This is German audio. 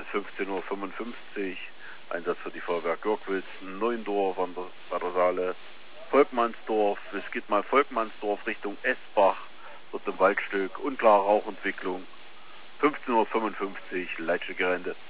15:55 Uhr, Einsatz für die Feuerwehr Görgwitz, Neuendorf bei der Saale, Volkmannsdorf, es geht mal Volkmannsdorf Richtung Esbach, dort im Waldstück, unklare Rauchentwicklung, 15:55 Uhr, Leitstückgerende.